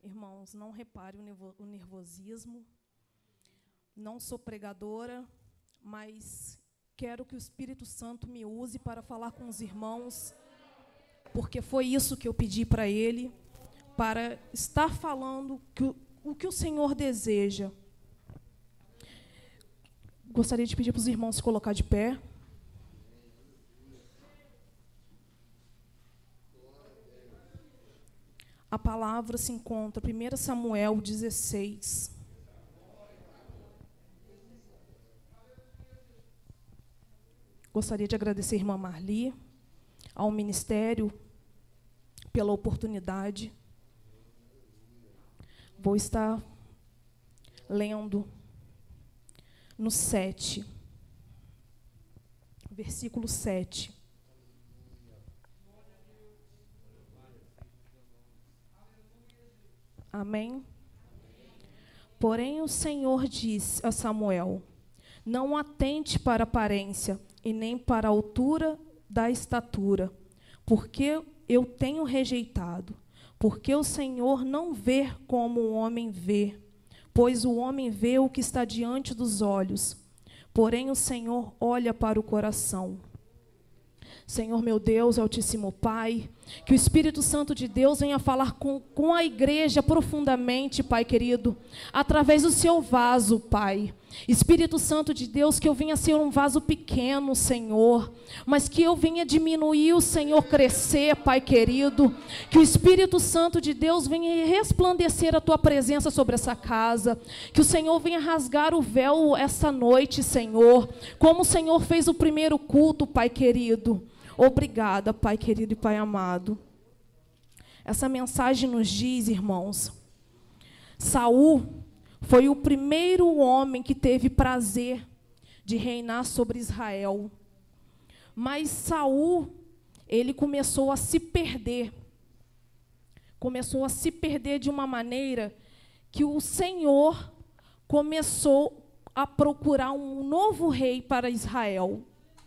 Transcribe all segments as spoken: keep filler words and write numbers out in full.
Irmãos, não repare o nervosismo. Não sou pregadora, mas quero que o Espírito Santo me use para falar com os irmãos, porque foi isso que eu pedi para ele, para estar falando que o, o que o Senhor deseja. Gostaria de pedir para os irmãos se colocar de pé. A palavra se encontra em primeiro Samuel dezesseis. Gostaria de agradecer a irmã Marli, ao ministério, pela oportunidade. Vou estar lendo no sete, versículo sete. Amém? Porém, o Senhor disse a Samuel: não atente para a aparência e nem para a altura da estatura, porque eu tenho rejeitado. Porque o Senhor não vê como o homem vê, pois o homem vê o que está diante dos olhos, porém o Senhor olha para o coração. Senhor meu Deus, Altíssimo Pai, que o Espírito Santo de Deus venha falar com, com a igreja profundamente, Pai querido, através do seu vaso, Pai. Espírito Santo de Deus, que eu venha ser um vaso pequeno, Senhor, mas que eu venha diminuir, o Senhor crescer, Pai querido. Que o Espírito Santo de Deus venha resplandecer a Tua presença sobre essa casa. Que o Senhor venha rasgar o véu essa noite, Senhor, como o Senhor fez o primeiro culto, Pai querido. Obrigada, Pai querido e Pai amado. Essa mensagem nos diz, irmãos, Saul foi o primeiro homem que teve prazer de reinar sobre Israel. Mas Saul, ele começou a se perder. Começou a se perder de uma maneira que o Senhor começou a procurar um novo rei para Israel.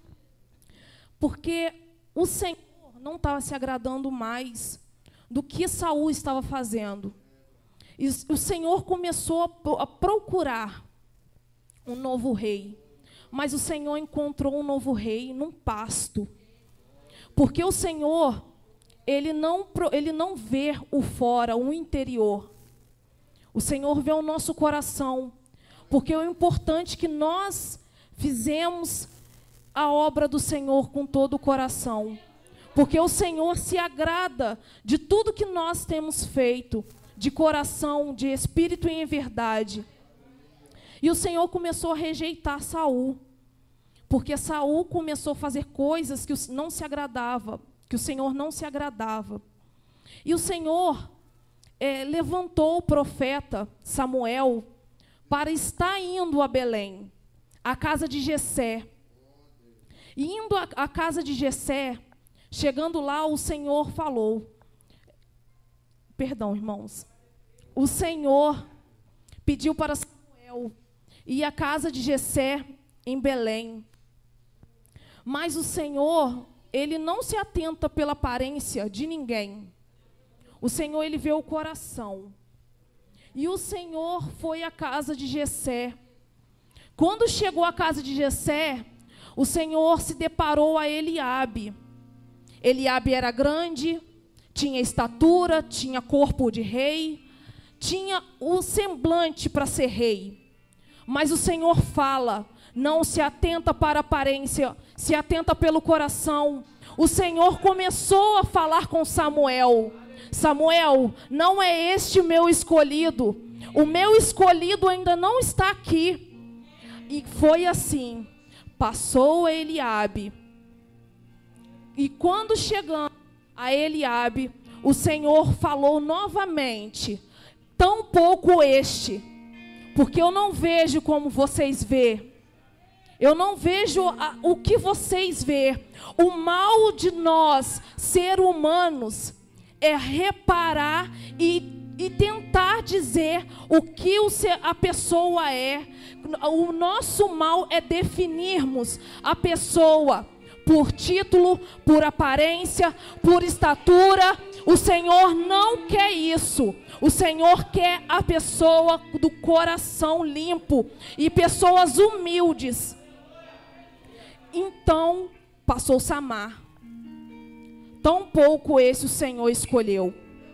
Porque o Senhor não estava se agradando mais do que Saul estava fazendo. E o Senhor começou a procurar um novo rei. Mas o Senhor encontrou um novo rei num pasto. Porque o Senhor, ele não, ele não vê o fora, o interior. O Senhor vê o nosso coração. Porque é importante que nós fizemos a obra do Senhor com todo o coração. Porque o Senhor se agrada de tudo que nós temos feito, de coração, de espírito e em verdade. E o Senhor começou a rejeitar Saul, porque Saul começou a fazer coisas que não se agradava, que o Senhor não se agradava. E o Senhor é, levantou o profeta Samuel para estar indo a Belém, à casa de Jessé. E indo à, à casa de Jessé, chegando lá, o Senhor falou, perdão, irmãos, o Senhor pediu para Samuel ir à casa de Jessé em Belém. Mas o Senhor, ele não se atenta pela aparência de ninguém. O Senhor, ele vê o coração. E o Senhor foi à casa de Jessé. Quando chegou à casa de Jessé, o Senhor se deparou a Eliabe. Eliabe era grande, tinha estatura, tinha corpo de rei, tinha o semblante para ser rei. Mas o Senhor fala, não se atenta para a aparência, se atenta pelo coração. O Senhor começou a falar com Samuel. Samuel, não é este o meu escolhido. O meu escolhido ainda não está aqui. E foi assim. Passou a Eliabe. E quando chegando a Eliabe, o Senhor falou novamente, tampouco este, porque eu não vejo como vocês vê. Eu não vejo a, o que vocês vê. O mal de nós, seres humanos, é reparar e, e tentar dizer o que o, a pessoa é. O nosso mal é definirmos a pessoa por título, por aparência, por estatura. O Senhor não quer isso. O Senhor quer a pessoa do coração limpo e pessoas humildes. Então, passou-se a amar. Tão pouco esse o Senhor escolheu.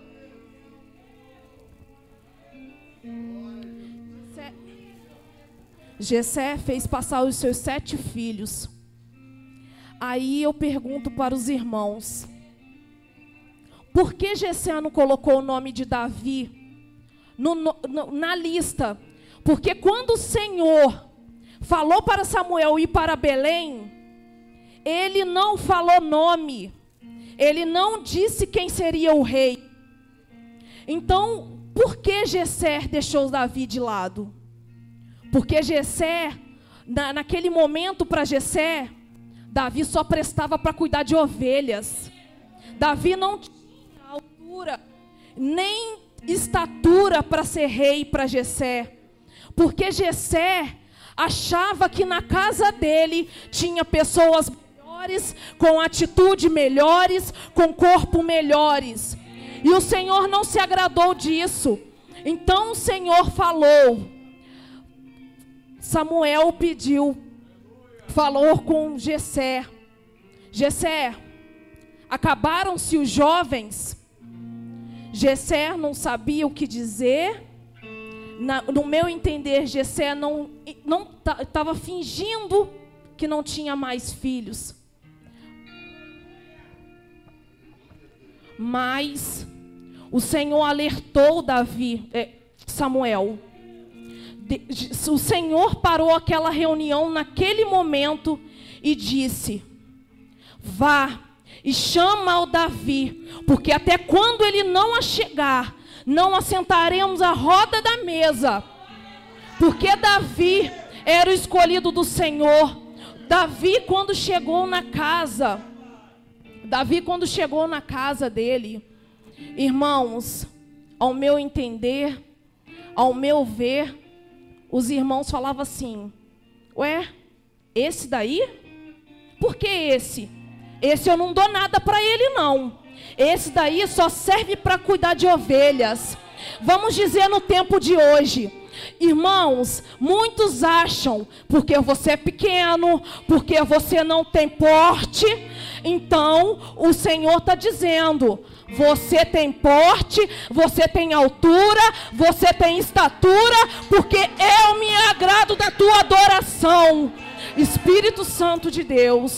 Jessé fez passar os seus sete filhos. Aí eu pergunto para os irmãos: por que Jessé não colocou o nome de Davi no, no, na lista? Porque quando o Senhor falou para Samuel ir para Belém, ele não falou nome. Ele não disse quem seria o rei. Então, por que Jessé deixou Davi de lado? Porque Jessé, na, naquele momento para Jessé, Davi só prestava para cuidar de ovelhas. Davi não tinha altura, nem estatura para ser rei para Jessé. Porque Jessé achava que na casa dele tinha pessoas melhores, com atitude melhores, com corpo melhores. E o Senhor não se agradou disso. Então o Senhor falou. Samuel pediu, falou com Jessé: Jessé, acabaram-se os jovens? Jessé não sabia o que dizer. Na, no meu entender, Jessé não estava fingindo que não tinha mais filhos. Mas o Senhor alertou Davi, eh, Samuel. O Senhor parou aquela reunião naquele momento e disse: vá e chama ao Davi, porque até quando ele não a chegar, não assentaremos a roda da mesa. Porque Davi era o escolhido do Senhor. Davi, quando chegou na casa, Davi, quando chegou na casa dele, irmãos, ao meu entender, ao meu ver, os irmãos falavam assim: ué, esse daí? Por que esse? Esse eu não dou nada para ele não. Esse daí só serve para cuidar de ovelhas. Vamos dizer no tempo de hoje, irmãos, muitos acham, porque você é pequeno, porque você não tem porte, então o Senhor está dizendo: você tem porte, você tem altura, você tem estatura, porque eu me agrado da tua adoração. Espírito Santo de Deus.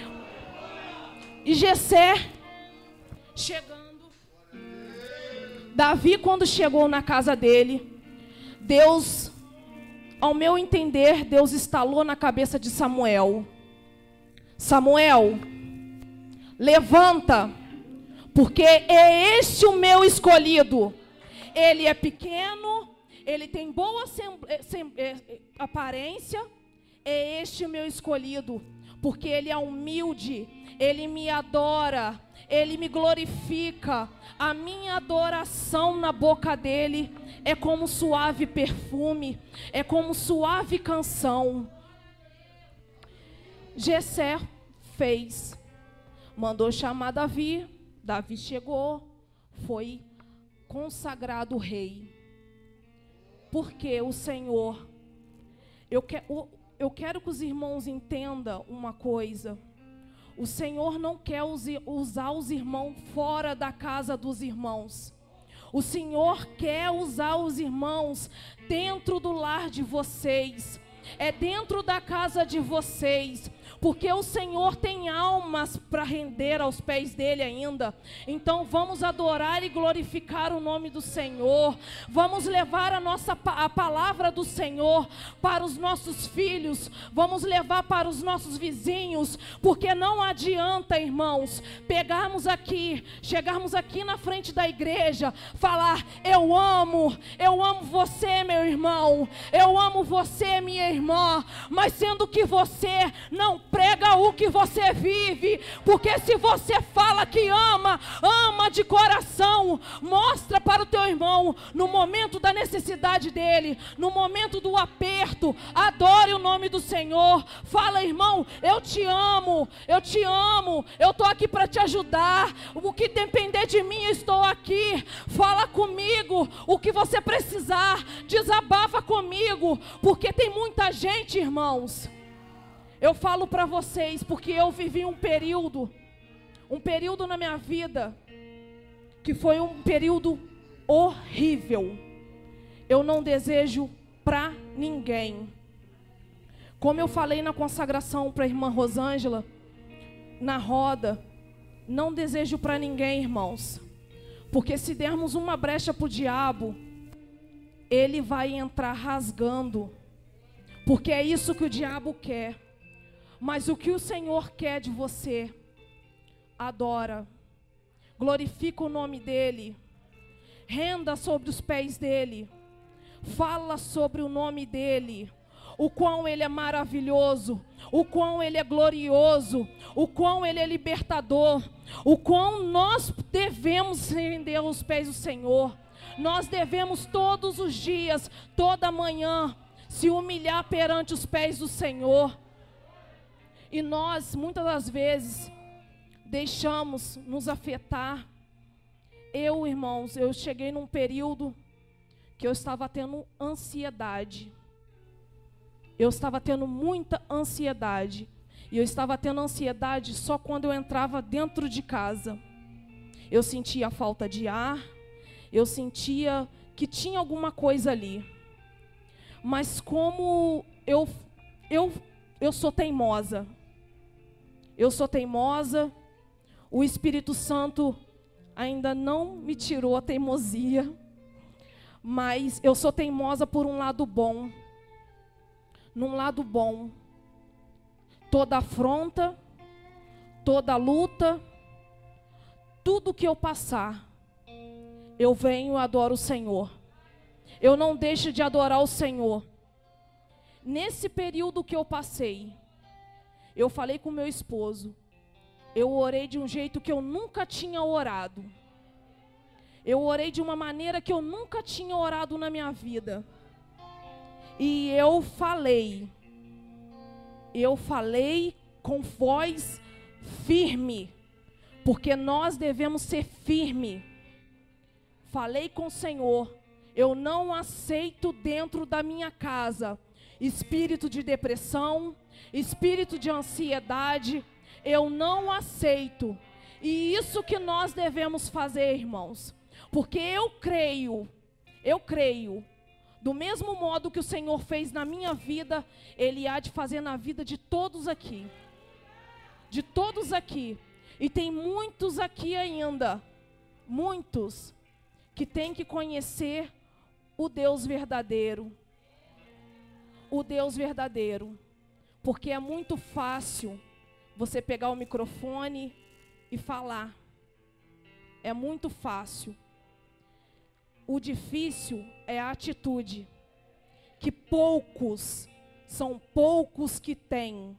E Jessé chegando, Davi, quando chegou na casa dele, Deus, ao meu entender, Deus instalou na cabeça de Samuel: Samuel, levanta, porque é este o meu escolhido. Ele é pequeno, ele tem boa aparência, é este o meu escolhido, porque ele é humilde, ele me adora, ele me glorifica. A minha adoração na boca dele é como suave perfume, é como suave canção. Jessé fez, mandou chamar Davi. Davi chegou, foi consagrado rei. Porque o Senhor, eu, que, eu quero que os irmãos entendam uma coisa. O Senhor não quer usar os irmãos fora da casa dos irmãos. O Senhor quer usar os irmãos dentro do lar de vocês. É dentro da casa de vocês. Porque o Senhor tem almas para render aos pés dele ainda. Então vamos adorar e glorificar o nome do Senhor. Vamos levar a nossa a palavra do Senhor para os nossos filhos. Vamos levar para os nossos vizinhos. Porque não adianta, irmãos, pegarmos aqui, chegarmos aqui na frente da igreja, falar: eu amo, eu amo você, meu irmão, eu amo você, minha irmã, mas sendo que você não Não prega o que você vive, porque se você fala que ama, ama de coração, mostra para o teu irmão, no momento da necessidade dele, no momento do aperto, adore o nome do Senhor. Fala: irmão, eu te amo, eu te amo, eu estou aqui para te ajudar, o que depender de mim, eu estou aqui. Fala comigo, o que você precisar, desabafa comigo, porque tem muita gente, irmãos. Eu falo para vocês, porque eu vivi um período, um período na minha vida, que foi um período horrível. Eu não desejo para ninguém. Como eu falei na consagração para a irmã Rosângela, na roda, não desejo para ninguém, irmãos. Porque se dermos uma brecha para o diabo, ele vai entrar rasgando. Porque é isso que o diabo quer. Mas o que o Senhor quer de você? Adora. Glorifica o nome dEle. Renda sobre os pés dEle. Fala sobre o nome dEle. O quão Ele é maravilhoso. O quão Ele é glorioso. O quão Ele é libertador. O quão nós devemos render aos pés do Senhor. Nós devemos todos os dias, toda manhã, se humilhar perante os pés do Senhor. E nós, muitas das vezes, deixamos nos afetar. Eu, irmãos, eu cheguei num período que eu estava tendo ansiedade. Eu estava tendo muita ansiedade. E eu estava tendo ansiedade só quando eu entrava dentro de casa. Eu sentia a falta de ar. Eu sentia que tinha alguma coisa ali. Mas como eu, eu, eu sou teimosa. Eu sou teimosa. O Espírito Santo ainda não me tirou a teimosia. Mas eu sou teimosa por um lado bom. Num lado bom. Toda afronta, toda luta, tudo que eu passar, eu venho e adoro o Senhor. Eu não deixo de adorar o Senhor. Nesse período que eu passei, eu falei com meu esposo, eu orei de um jeito que eu nunca tinha orado. Eu orei de uma maneira que eu nunca tinha orado na minha vida. E eu falei, eu falei com voz firme, porque nós devemos ser firmes. Falei com o Senhor, eu não aceito dentro da minha casa espírito de depressão, espírito de ansiedade, eu não aceito. E isso que nós devemos fazer, irmãos, porque eu creio, eu creio, do mesmo modo que o Senhor fez na minha vida, Ele há de fazer na vida de todos aqui. De todos aqui. E tem muitos aqui ainda, muitos, que têm que conhecer o Deus verdadeiro. O Deus verdadeiro. Porque é muito fácil você pegar o microfone e falar. É muito fácil. O difícil é a atitude, que poucos, são poucos que têm.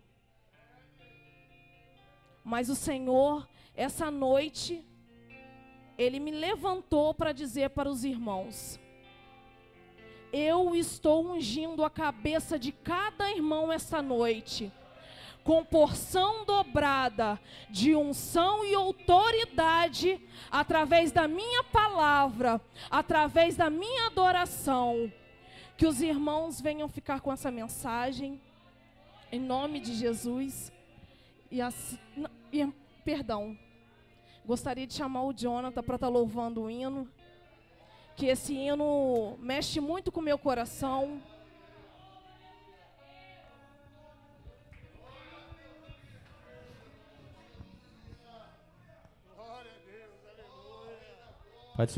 Mas o Senhor, essa noite, Ele me levantou para dizer para os irmãos, eu estou ungindo a cabeça de cada irmão essa noite, com porção dobrada de unção e autoridade, através da minha palavra, através da minha adoração. Que os irmãos venham ficar com essa mensagem, em nome de Jesus. E, assim, e perdão, gostaria de chamar o Jonathan para estar louvando o hino, que esse hino mexe muito com o meu coração.